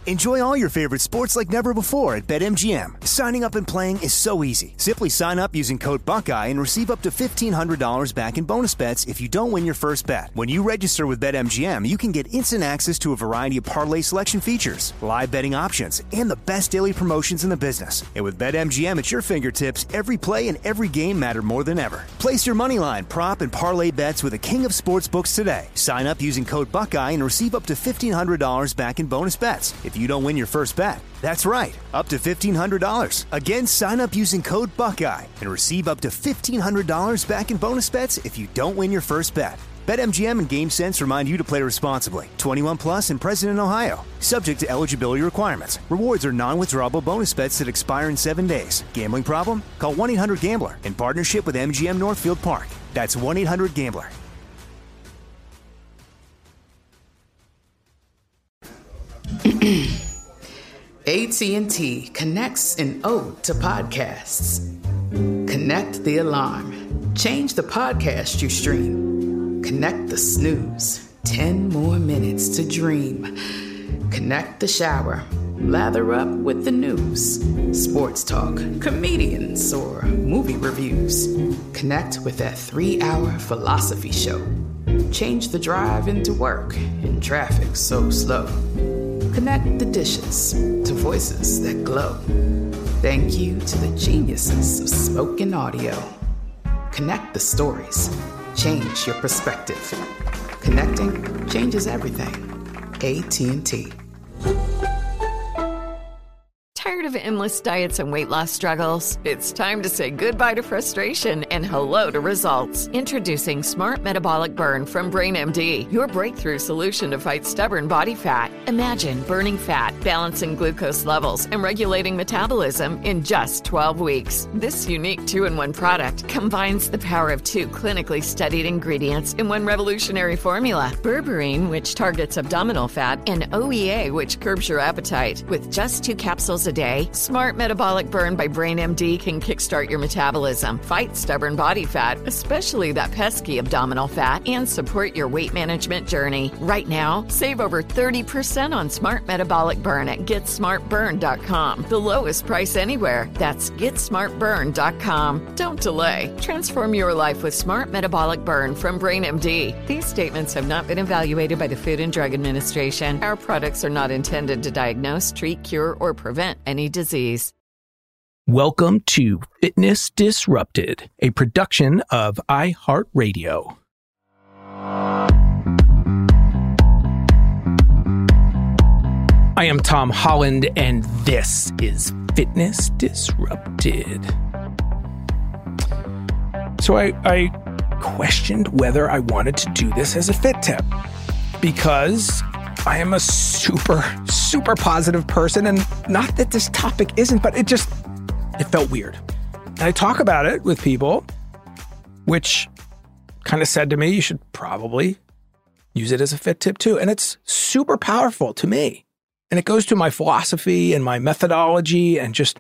Enjoy all your favorite sports like never before at BetMGM. Signing up and playing is so easy. Simply sign up using code Buckeye and receive up to $1,500 back in bonus bets if you don't win your first bet. When you register with BetMGM, you can get instant access to a variety of parlay selection features, live betting options, and the best daily promotions in the business. And with BetMGM at your fingertips, every play and every game matter more than ever. Place your moneyline, prop, and parlay bets with the king of sportsbooks today. Sign up using code Buckeye and receive up to $1,500 back in bonus bets if you don't win your first bet. That's right, up to $1,500. Again, sign up using code Buckeye and receive up to $1,500 back in bonus bets if you don't win your first bet. BetMGM and GameSense remind you to play responsibly. 21 plus and present in Ohio. Subject to eligibility requirements. Rewards are non-withdrawable bonus bets that expire in 7 days. Gambling problem? Call 1-800-GAMBLER in partnership with MGM Northfield Park. That's 1-800-GAMBLER. AT&T connects an ode to podcasts. Connect the alarm. Change the podcast you stream. Connect the snooze. 10 more minutes to dream. Connect the shower. Lather up with the news. Sports talk, comedians, or movie reviews. Connect with that 3-hour philosophy show. Change the drive into work in traffic so slow. Connect the dishes to voices that glow. Thank you to the geniuses of spoken audio. Connect the stories. Change your perspective. Connecting changes everything. AT&T. Tired of endless diets and weight loss struggles? It's time to say goodbye to frustration and hello to results. Introducing Smart Metabolic Burn from BrainMD, your breakthrough solution to fight stubborn body fat. Imagine burning fat, balancing glucose levels, and regulating metabolism in just 12 weeks. This unique 2-in-1 product combines the power of 2 clinically studied ingredients in one revolutionary formula. Berberine, which targets abdominal fat, and OEA, which curbs your appetite. With just 2 capsules a day, Smart Metabolic Burn by BrainMD can kickstart your metabolism, fight stubborn body fat, especially that pesky abdominal fat, and support your weight management journey. Right now, save over 30% on Smart Metabolic Burn at GetSmartBurn.com. The lowest price anywhere. That's GetSmartBurn.com. Don't delay. Transform your life with Smart Metabolic Burn from BrainMD. These statements have not been evaluated by the Food and Drug Administration. Our products are not intended to diagnose, treat, cure, or prevent any disease. Welcome to Fitness Disrupted, a production of iHeartRadio. I am Tom Holland, and this is Fitness Disrupted. So I questioned whether I wanted to do this as a fit tip because I am a super positive person, and not that this topic isn't, but it felt weird. And I talk about it with people, which kind of said to me, you should probably use it as a fit tip too. And it's super powerful to me. And it goes to my philosophy and my methodology and just,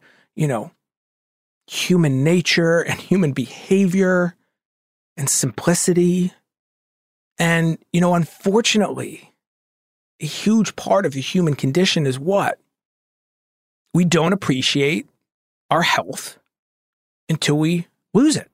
human nature and human behavior and simplicity. And, unfortunately, a huge part of the human condition is what? We don't appreciate our health until we lose it.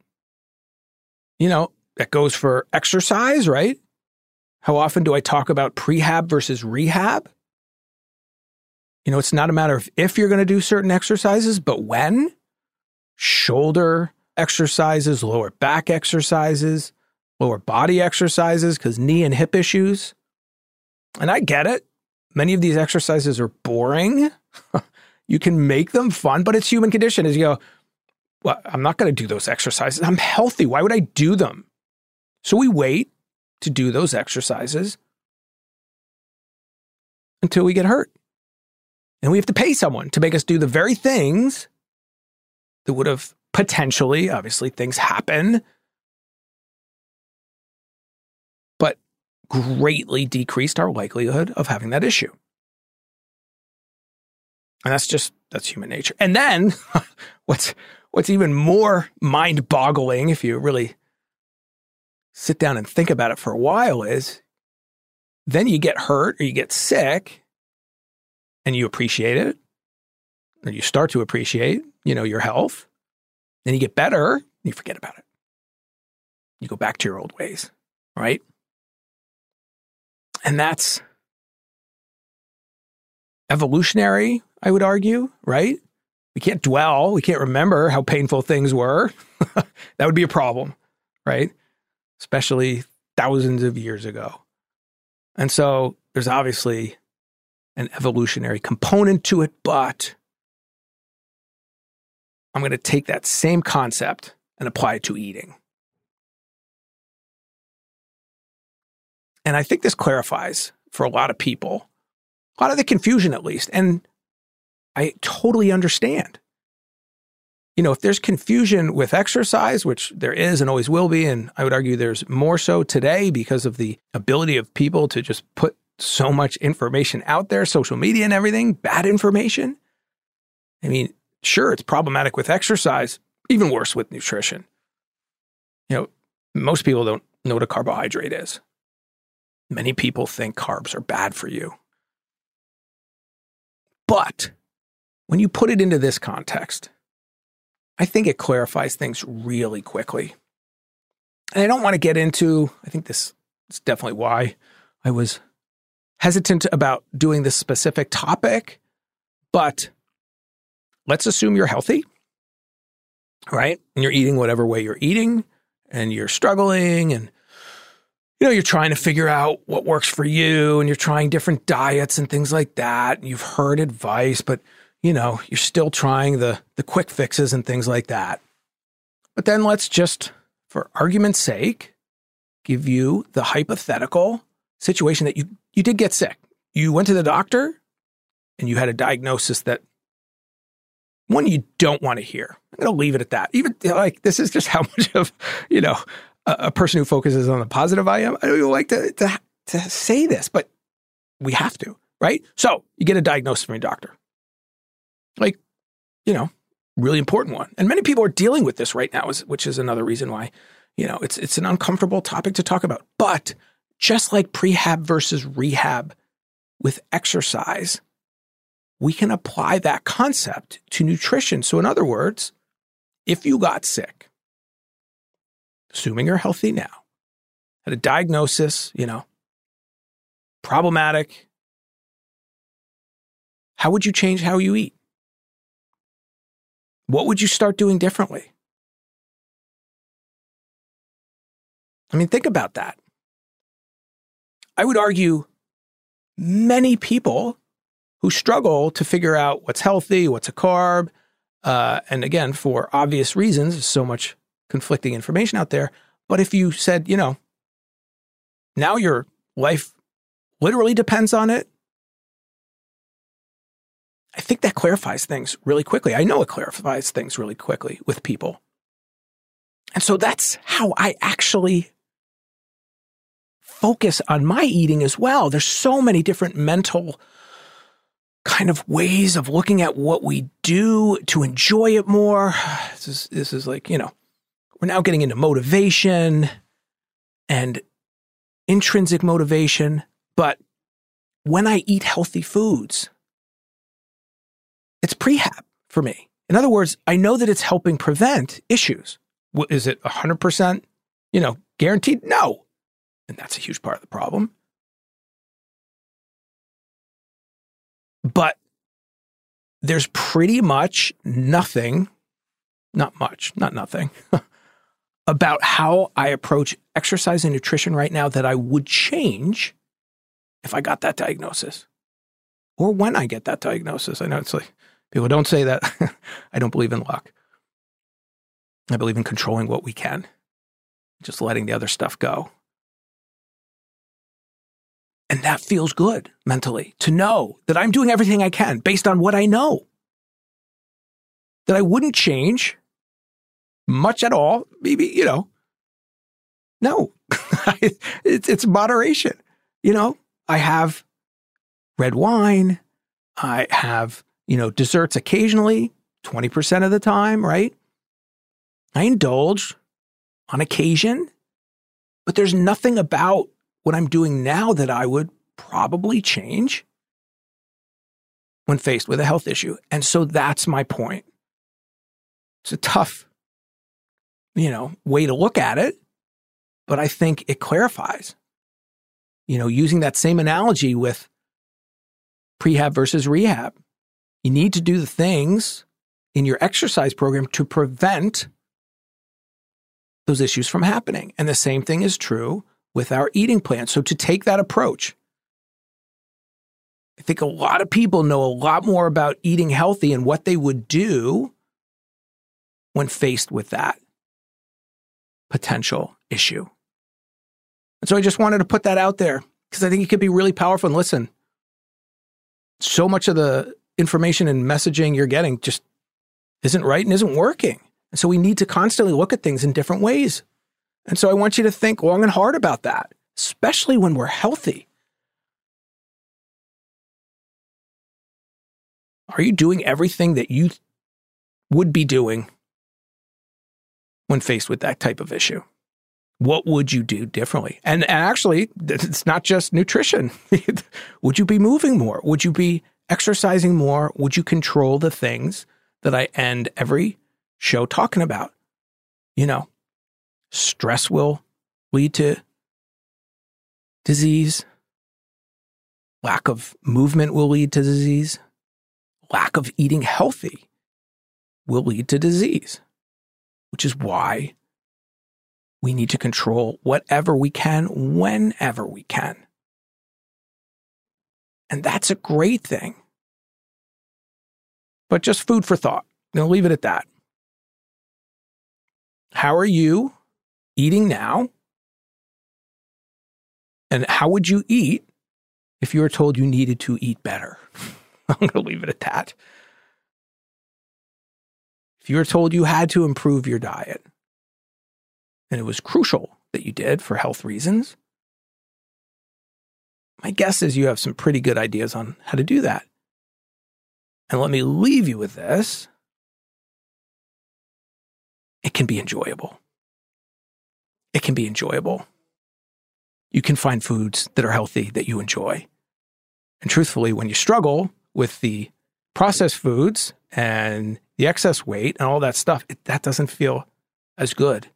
That goes for exercise, right? How often do I talk about prehab versus rehab? It's not a matter of if you're going to do certain exercises, but when. Shoulder exercises, lower back exercises, lower body exercises, because knee and hip issues. And I get it. Many of these exercises are boring. You can make them fun, but it's human condition. As you go, well, I'm not going to do those exercises. I'm healthy. Why would I do them? So we wait to do those exercises until we get hurt. And we have to pay someone to make us do the very things that would have potentially, obviously things happen, but greatly decreased our likelihood of having that issue. And that's human nature. And then what's even more mind-boggling, if you really sit down and think about it for a while, is then you get hurt or you get sick, and you appreciate it, or you start to appreciate, your health, then you get better, you forget about it. You go back to your old ways, right? And that's evolutionary, I would argue, right? We can't dwell. We can't remember how painful things were. That would be a problem, right? Especially thousands of years ago. And so there's obviously an evolutionary component to it, but I'm going to take that same concept and apply it to eating. And I think this clarifies for a lot of people, a lot of the confusion at least. And I totally understand. If there's confusion with exercise, which there is and always will be, and I would argue there's more so today because of the ability of people to just put so much information out there, social media and everything, bad information. I mean, sure, it's problematic with exercise, even worse with nutrition. Most people don't know what a carbohydrate is. Many people think carbs are bad for you. But when you put it into this context, I think it clarifies things really quickly. And I don't want to get into, I think this is definitely why I was hesitant about doing this specific topic, but let's assume you're healthy, right? And you're eating whatever way you're eating, and you're struggling, and you're trying to figure out what works for you, and you're trying different diets and things like that. And you've heard advice, but you're still trying the quick fixes and things like that. But then let's just, for argument's sake, give you the hypothetical situation that you did get sick. You went to the doctor and you had a diagnosis that, one, you don't want to hear. I'm going to leave it at that. Even this is just how much of, a person who focuses on the positive I am. I don't even like to say this, but we have to, right? So you get a diagnosis from your doctor. Really important one. And many people are dealing with this right now, which is another reason why, it's an uncomfortable topic to talk about. But just like prehab versus rehab with exercise, we can apply that concept to nutrition. So in other words, if you got sick, assuming you're healthy now, had a diagnosis, problematic, how would you change how you eat? What would you start doing differently? I mean, think about that. I would argue many people who struggle to figure out what's healthy, what's a carb, and again, for obvious reasons, there's so much conflicting information out there. But if you said, now your life literally depends on it, I think that clarifies things really quickly. I know it clarifies things really quickly with people. And so that's how I actually focus on my eating as well. There's so many different mental kind of ways of looking at what we do to enjoy it more. This is like, we're now getting into motivation and intrinsic motivation. But when I eat healthy foods, it's prehab for me. In other words, I know that it's helping prevent issues. Is it 100%, guaranteed? No. And that's a huge part of the problem. But there's pretty much nothing, not nothing, about how I approach exercise and nutrition right now that I would change if I got that diagnosis or when I get that diagnosis. I know it's like, people don't say that. I don't believe in luck. I believe in controlling what we can, just letting the other stuff go. And that feels good mentally to know that I'm doing everything I can based on what I know. That I wouldn't change much at all. Maybe, no, it's moderation. I have red wine. I have, desserts occasionally, 20% of the time, right? I indulge on occasion, but there's nothing about what I'm doing now that I would probably change. when faced with a health issue. And so that's my point. It's a tough, way to look at it, but I think it clarifies. Using that same analogy with prehab versus rehab, you need to do the things in your exercise program to prevent those issues from happening. And the same thing is true with our eating plan. So to take that approach, I think a lot of people know a lot more about eating healthy and what they would do when faced with that potential issue. And so I just wanted to put that out there because I think it could be really powerful. And listen, so much of the information and messaging you're getting just isn't right and isn't working. And so we need to constantly look at things in different ways. And so I want you to think long and hard about that, especially when we're healthy. Are you doing everything that you would be doing when faced with that type of issue? What would you do differently? And actually, it's not just nutrition. Would you be moving more? Would you be exercising more? Would you control the things that I end every show talking about? Stress will lead to disease. Lack of movement will lead to disease. Lack of eating healthy will lead to disease, which is why we need to control whatever we can, whenever we can. And that's a great thing. But just food for thought. I'm going to leave it at that. How are you eating now? And how would you eat if you were told you needed to eat better? I'm going to leave it at that. If you were told you had to improve your diet, and it was crucial that you did for health reasons, my guess is you have some pretty good ideas on how to do that. And let me leave you with this. It can be enjoyable. It can be enjoyable. You can find foods that are healthy that you enjoy. And truthfully, when you struggle with the processed foods and the excess weight and all that stuff, that doesn't feel as good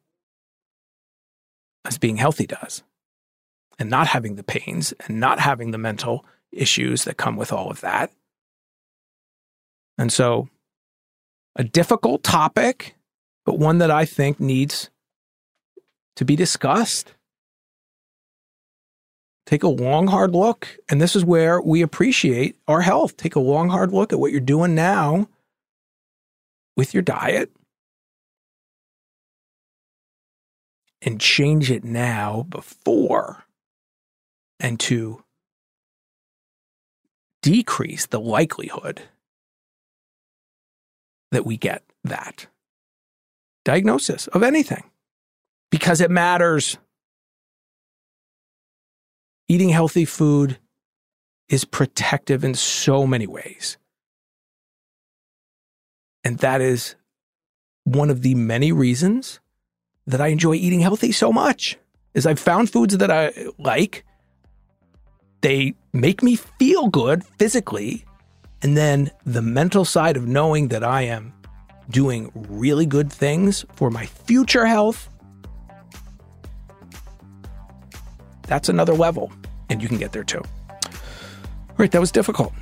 as being healthy does. And not having the pains and not having the mental issues that come with all of that. And so, a difficult topic, but one that I think needs to be discussed. Take a long, hard look. And this is where we appreciate our health. Take a long, hard look at what you're doing now with your diet and change it now before, and to decrease the likelihood that we get that diagnosis of anything, because it matters. Eating healthy food is protective in so many ways. And that is one of the many reasons that I enjoy eating healthy so much, is I've found foods that I like. They make me feel good physically. And then the mental side of knowing that I am doing really good things for my future health, that's another level. And you can get there too. All right, that was difficult.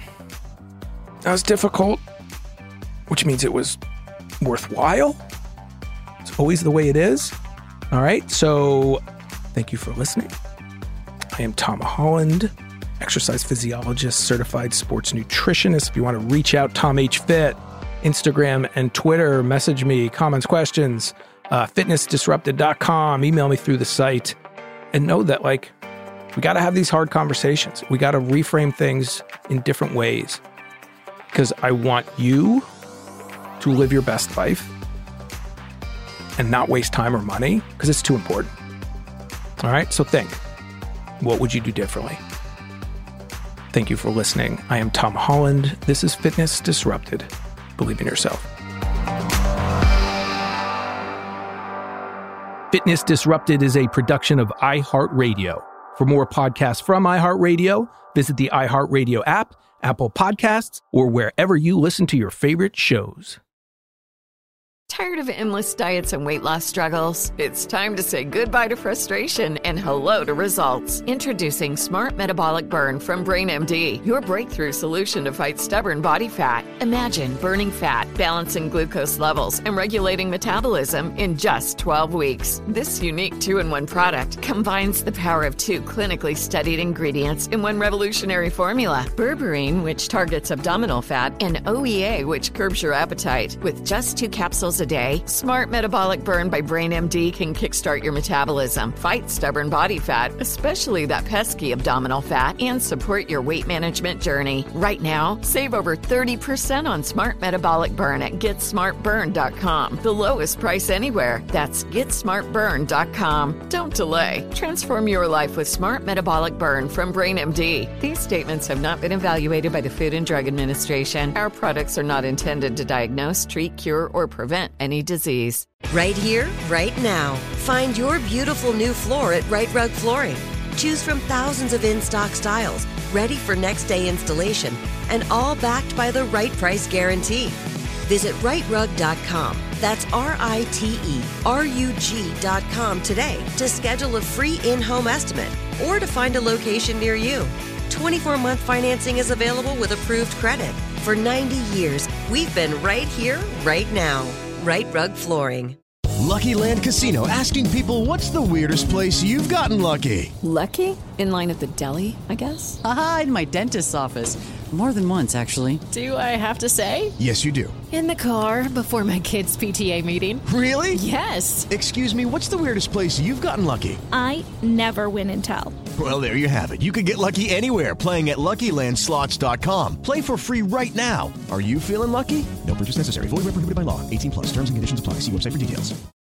Which means it was worthwhile. It's always the way it is. All right, so thank you for listening. I am Tom Holland, exercise physiologist, certified sports nutritionist. If you want to reach out, Tom H. Fit, Instagram and Twitter, message me, comments, questions, fitnessdisrupted.com, email me through the site. And know that, we got to have these hard conversations. We got to reframe things in different ways, because I want you to live your best life and not waste time or money, because it's too important. All right, so think, what would you do differently? Thank you for listening. I am Tom Holland. This is Fitness Disrupted. Believe in yourself. Fitness Disrupted is a production of iHeartRadio. For more podcasts from iHeartRadio, visit the iHeartRadio app, Apple Podcasts, or wherever you listen to your favorite shows. Tired of endless diets and weight loss struggles? It's time to say goodbye to frustration and hello to results. Introducing Smart Metabolic Burn from BrainMD, your breakthrough solution to fight stubborn body fat. Imagine burning fat, balancing glucose levels, and regulating metabolism in just 12 weeks. This unique 2-in-1 product combines the power of 2 clinically studied ingredients in one revolutionary formula. Berberine, which targets abdominal fat, and OEA, which curbs your appetite. With just 2 capsules a day, Smart Metabolic Burn by BrainMD can kickstart your metabolism, fight stubborn body fat, especially that pesky abdominal fat, and support your weight management journey. Right now, save over 30% on Smart Metabolic Burn at GetSmartBurn.com. The lowest price anywhere. That's GetSmartBurn.com. Don't delay. Transform your life with Smart Metabolic Burn from BrainMD. These statements have not been evaluated by the Food and Drug Administration. Our products are not intended to diagnose, treat, cure, or prevent any disease. Right here, right now. Find your beautiful new floor at Right Rug Flooring. Choose from thousands of in-stock styles, ready for next day installation, and all backed by the right price guarantee. Visit rightrug.com. That's RITERUG.com today to schedule a free in-home estimate or to find a location near you. 24-month financing is available with approved credit. For 90 years, we've been right here, right now. Right Rug Flooring. Lucky Land Casino, asking people, what's the weirdest place you've gotten lucky? Lucky? In line at the deli, I guess? Aha, in my dentist's office. More than once, actually. Do I have to say? Yes, you do. In the car before my kids' PTA meeting. Really? Yes. Excuse me, what's the weirdest place you've gotten lucky? I never win and tell. Well, there you have it. You can get lucky anywhere, playing at LuckyLandSlots.com. Play for free right now. Are you feeling lucky? No purchase necessary. Void where prohibited by law. 18+. Terms and conditions apply. See website for details.